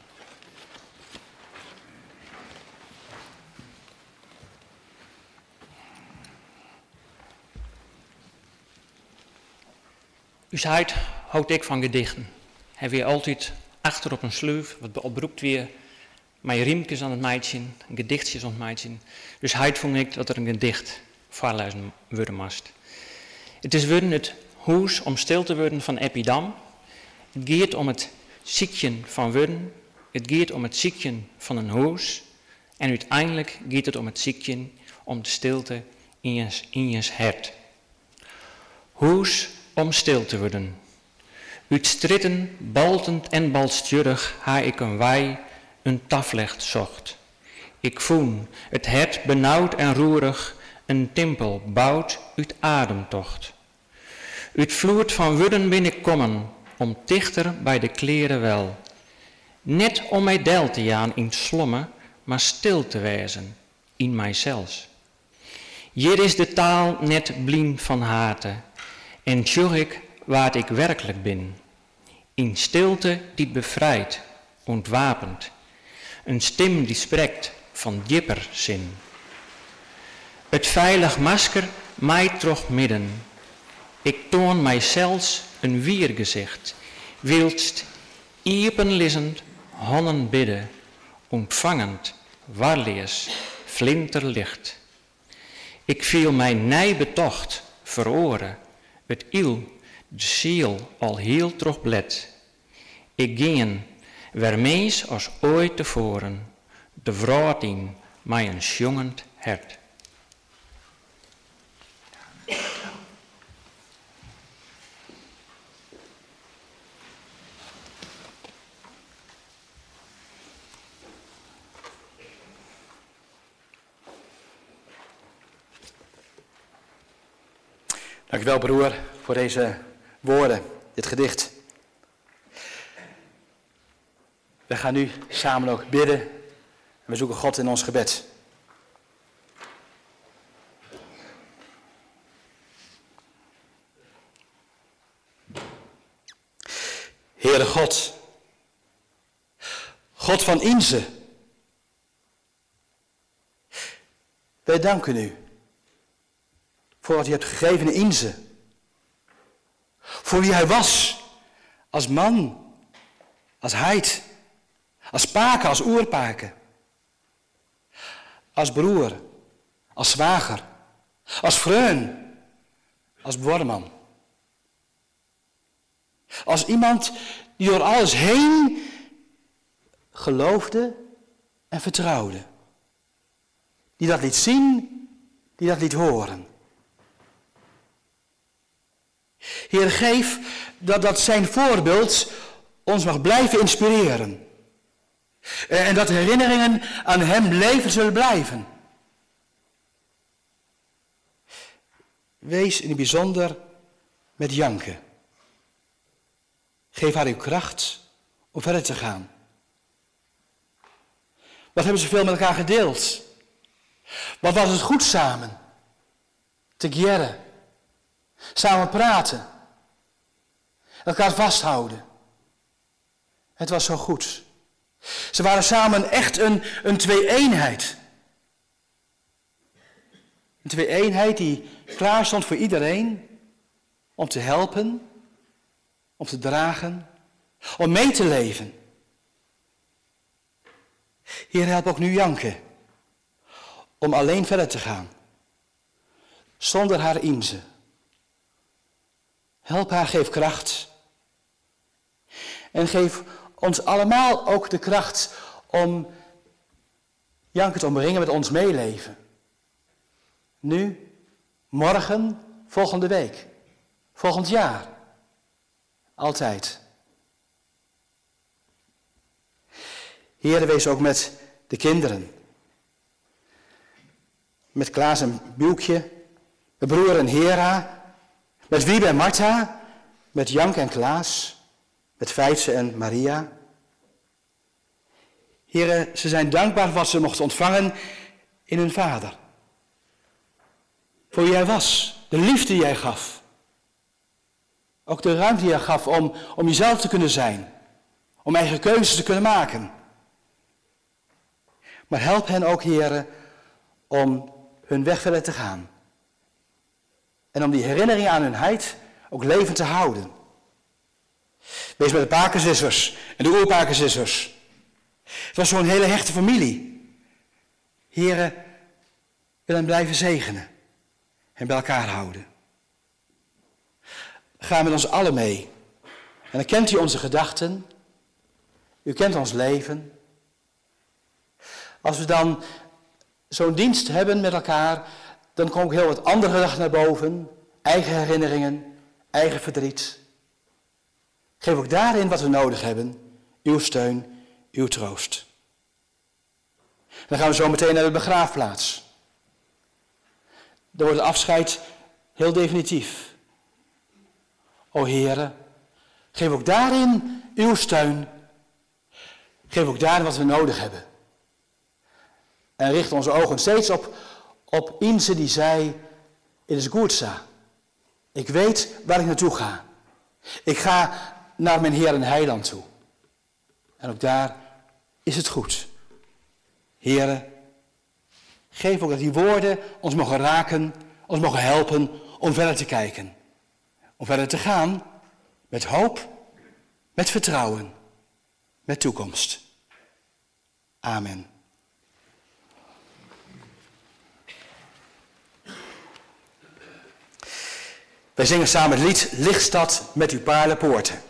U zei, houd ik van gedichten. Hij weer altijd achter op een sleuf, wat oproept weer mijn riemkes aan het meidje, gedichtjes aan het meidje. Dus hij vond ik dat er een gedicht voorlezen worden moest. Het is worden het Hoes om stil te worden van Epidam. Het gaat om het ziekje van worden het gaat om het ziekje van een huis. En uiteindelijk gaat het om het ziekje, om de stilte in je, in je hart. Huis om stil te worden. Uit stritten, baltend en balstjurig, ha ik een wei, een taflecht zocht. Ik voel het hart benauwd en roerig, een tempel bouwt uit ademtocht. Uit vloert van wudden ben ik kommen, om dichter bij de kleren wel. Net om mij del te jaan in slommen, maar stil te wezen, in mijzelf. Hier is de taal net blien van hate, en tjoch ik waar ik werkelijk ben. In stilte die bevrijdt, ontwapend, een stem die spreekt van dieper zin. Het veilig masker mij troch midden, ik toon mij zelfs een wiergezicht, wilst iepenlissend honnen bidden, ontvangend, warleers, flinterlicht. Ik viel mij nij betocht, veroren, het iel, de ziel al heel troch bled. Ik gingen, wermees als ooit tevoren, de vrouw in mij een sjongend hert. Dankjewel broer voor deze woorden, dit gedicht. We gaan nu samen ook bidden en we zoeken God in ons gebed. Heere God, God van Inze, wij danken u voor wat u hebt gegeven in Inze. Voor wie hij was, als man, als heid, als paken, als oerpaken. Als broer, als zwager, als vreun, als borman. Als iemand die door alles heen geloofde en vertrouwde. Die dat liet zien, die dat liet horen. Heer, geef dat, dat zijn voorbeeld ons mag blijven inspireren. En dat de herinneringen aan hem leven zullen blijven. Wees in het bijzonder met Janke. Geef haar uw kracht om verder te gaan. Wat hebben ze veel met elkaar gedeeld? Wat was het goed samen? Te geren. Samen praten. Elkaar vasthouden. Het was zo goed. Ze waren samen echt een, een twee-eenheid. Een twee-eenheid die klaar stond voor iedereen. Om te helpen. Om te dragen. Om mee te leven. Heer, help ook nu Janke. Om alleen verder te gaan. Zonder haar Inze. Help haar, geef kracht. En geef ons allemaal ook de kracht om Janke te omringen met ons meeleven. Nu, morgen, volgende week, volgend jaar. Altijd. Heere, wees ook met de kinderen. Met Klaas en Bielkje, met broer en Hera, met Wiebe en Martha, met Janke en Klaas, met Feitse en Maria. Heere, ze zijn dankbaar voor wat ze mochten ontvangen in hun vader. Voor wie jij was, de liefde die jij gaf. Ook de ruimte die jij gaf om, om jezelf te kunnen zijn. Om eigen keuzes te kunnen maken. Maar help hen ook, Heere, om hun weg verder te gaan. En om die herinneringen aan hun heid ook levend te houden. Wees met de Pakenzissers en de oerpakenzissers. Het was zo'n hele hechte familie. Heere, wil hen blijven zegenen. En bij elkaar houden. Ga met ons allen mee. En dan kent u onze gedachten. U kent ons leven. Als we dan zo'n dienst hebben met elkaar, dan komen ook heel wat andere gedachten naar boven. Eigen herinneringen, eigen verdriet. Geef ook daarin wat we nodig hebben. Uw steun, uw troost. Dan gaan we zo meteen naar de begraafplaats. Dan wordt het afscheid heel definitief. O Heere, geef ook daarin uw steun. Geef ook daarin wat we nodig hebben. En richt onze ogen steeds op, op Inze die zei, het is goed. Ik weet waar ik naartoe ga. Ik ga naar mijn Heer en Heiland toe. En ook daar is het goed. Heere, geef ook dat die woorden ons mogen raken, ons mogen helpen om verder te kijken. Om verder te gaan met hoop, met vertrouwen, met toekomst. Amen. Wij zingen samen het lied Lichtstad met uw paarlenpoorten.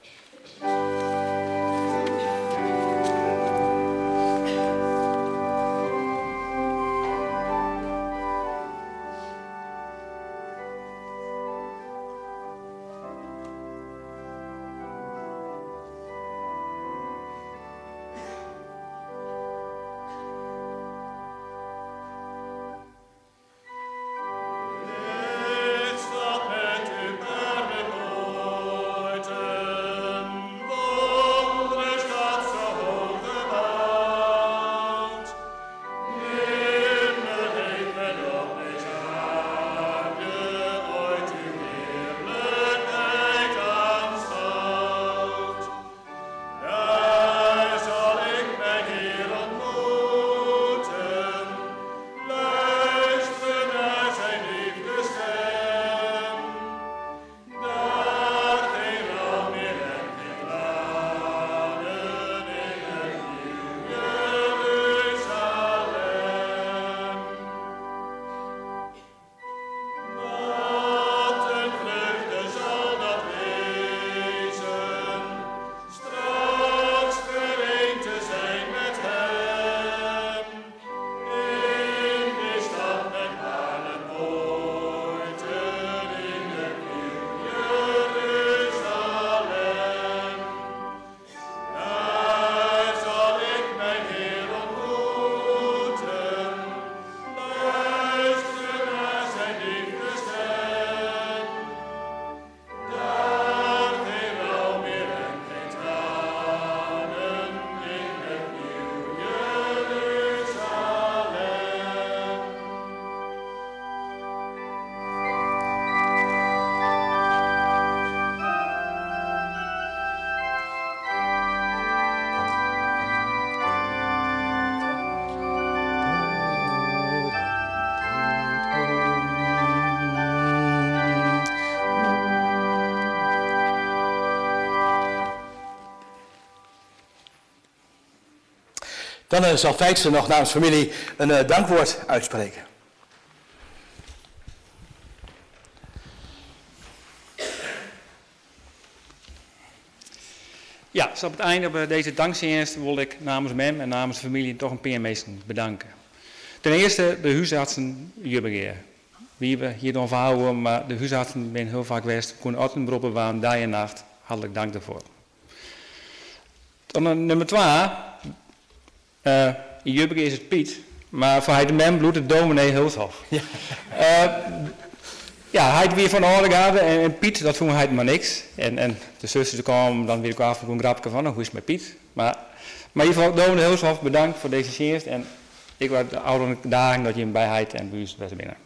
Dan uh, zal Feitse nog namens familie een uh, dankwoord uitspreken. Ja, dus op het einde van deze dankzijdienst wil ik namens mem en namens de familie toch een paar mensen bedanken. Ten eerste de huisartsen Jubbegeer. Wie we hier dan verhouden, maar de huisartsen zijn heel vaak geweest. Koen Ottenbroppen waren dag en nacht. Hartelijk dank daarvoor. Dan uh, nummer twee. Uh, in Jubbegeer is het Piet, maar voor hij de mem bloedt het dominee Hulshof. Ja. Uh, Ja, hij weer van Oorlegade en, en Piet, dat vond hij maar niks. En, en de zussen kwamen dan weer ook af en toe een grapje van, nou, hoe is het met Piet? Maar, maar in ieder geval, dominee Hulshof, bedankt voor deze dienst. En ik was de oude dagen dat je hem bij heid en bij ons was binnen.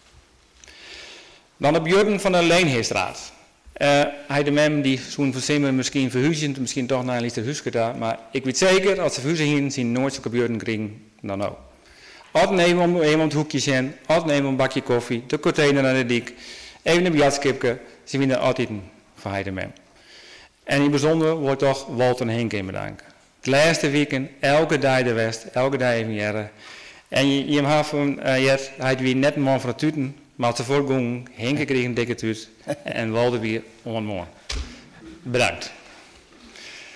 Dan op Jurgen van de Leenheerstraat. Uh, hij de mem die zo'n versimmen misschien verhuizen, misschien toch naar een liefde huisje daar. Maar ik weet zeker, als ze verhuizen hier, zien nooit zo'n Jurgen kringen dan ook. Altijd nemen om even het hoekje zijn, altijd nemen een bakje koffie, de container naar de dik, even een biatskipje, ze vinden altijd een van hij de mem. En in het bijzonder wordt toch Walter en Henk in bedanken. Het laatste weekend, elke dag de West, elke dag even jaren. En je, je hebt van, uh, je hebt, hij weer net een man van de tuten, maar tevoren ging Henk kreeg een dikke tuut en Walter weer onmooi. Bedankt.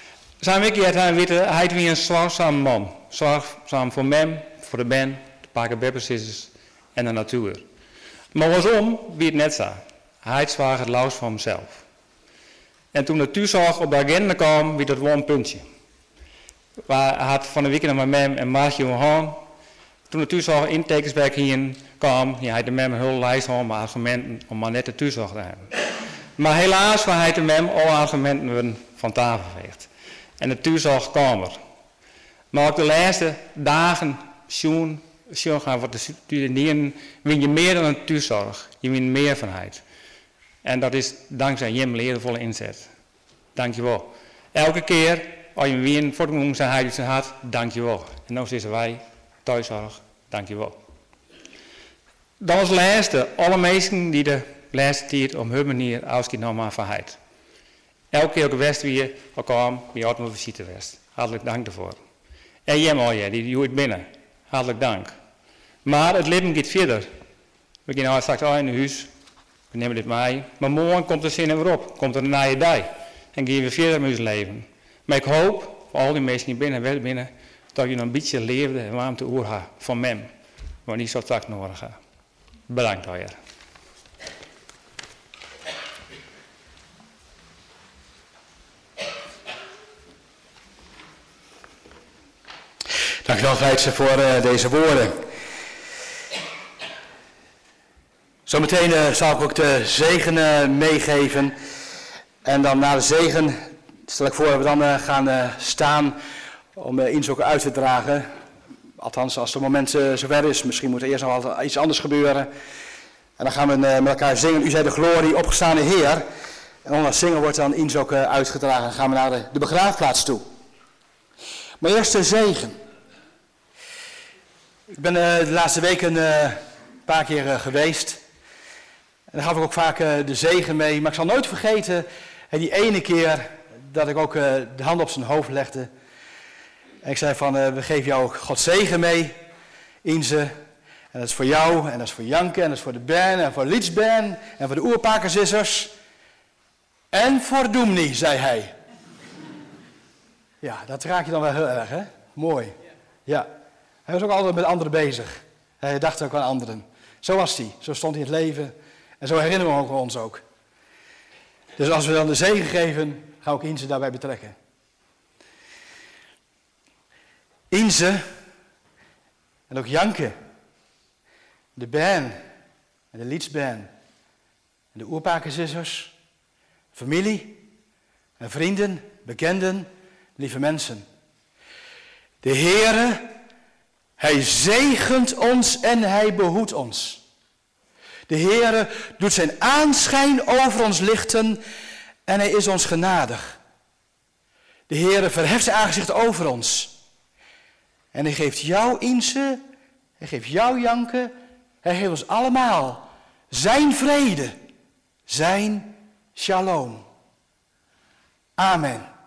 Zijn ik het aan weten, hij wie een zorgzame man. Zorgzaam voor mij, voor de ben, de pakenbeppers en de natuur. Maar waarom, wie het net zei. Hij zwaar het laus voor hemzelf. En toen de thuiszorg op de agenda kwam, wie dat wel een puntje. Waar hij had van de week naar mijn en Maartje gaan. Toen de thuiszorg intekenswerk hierin kwam, ja, hij de mem een heel lijst van maar argumenten om maar net de thuiszorg te hebben. Maar helaas was hij de mem alle argumenten werden van tafel geveegd. En de thuiszorg kwam er. Maar op de laatste dagen, schoen, schoen gaan voor de studenten, win je meer dan een thuiszorg. Je wint meer vanheid. En dat is dankzij Jim leervolle inzet. Dankjewel. Elke keer als je weer voor de moeder zijn huis had, dankjewel. En nu zitten wij, thuiszorg, dankjewel. Dan als laatste, alle mensen die de laatste tijd op hun manier afschiet normaal vanheid. Elke keer ook west wie je kwam, wie had mijn visite west. Hartelijk dank daarvoor. En Jim al je, die doe het binnen. Hartelijk dank. Maar het leven gaat verder. We gaan nou straks al in het huis. We nemen dit mee. Maar morgen komt er zin weer op. Komt er een nieuwe dag. En gaan we verder met ons leven. Maar ik hoop, voor al die mensen die binnen en wel binnen, dat je nog een beetje leefde en warmte oor hebt van mem. Want die zo straks nodig hebben. Bedankt alweer. Dankjewel Feitse voor uh, deze woorden. Zometeen uh, zal ik ook de zegen uh, meegeven. En dan na de zegen stel ik voor dat we dan uh, gaan uh, staan om uh, iets ook uit te dragen. Althans, als het moment uh, zover is. Misschien moet er eerst nog wel iets anders gebeuren. En dan gaan we uh, met elkaar zingen. U zij de glorie, opgestaande Heer. En onder het zingen wordt dan iets ook uh, uitgedragen. Dan gaan we naar de, de begraafplaats toe. Maar eerst de zegen. Ik ben uh, de laatste weken uh, een paar keer uh, geweest. En dan gaf ik ook vaak uh, de zegen mee. Maar ik zal nooit vergeten uh, die ene keer dat ik ook uh, de hand op zijn hoofd legde. En ik zei van, uh, we geven jou ook Gods zegen mee, Inze. En dat is voor jou, en dat is voor Janke, en dat is voor de Ben, en voor Lietsben, en voor de oerpakersissers. En voor Doemnie, zei hij. Ja, dat raak je dan wel heel erg, hè? Mooi. Ja. Hij was ook altijd met anderen bezig. Hij dacht ook aan anderen. Zo was hij. Zo stond hij in het leven. En zo herinneren we ons ook. Dus als we dan de zegen geven, ga ik Inze daarbij betrekken. Inze en ook Janke, de Ben en de Lietsben en de oerpakersissers, familie en vrienden, bekenden, lieve mensen. De Heere, Hij zegent ons en Hij behoedt ons. De Heere doet zijn aanschijn over ons lichten en Hij is ons genadig. De Heere verheft zijn aangezicht over ons. En Hij geeft jou Inze, Hij geeft jou Janke, Hij geeft ons allemaal zijn vrede, zijn shalom. Amen.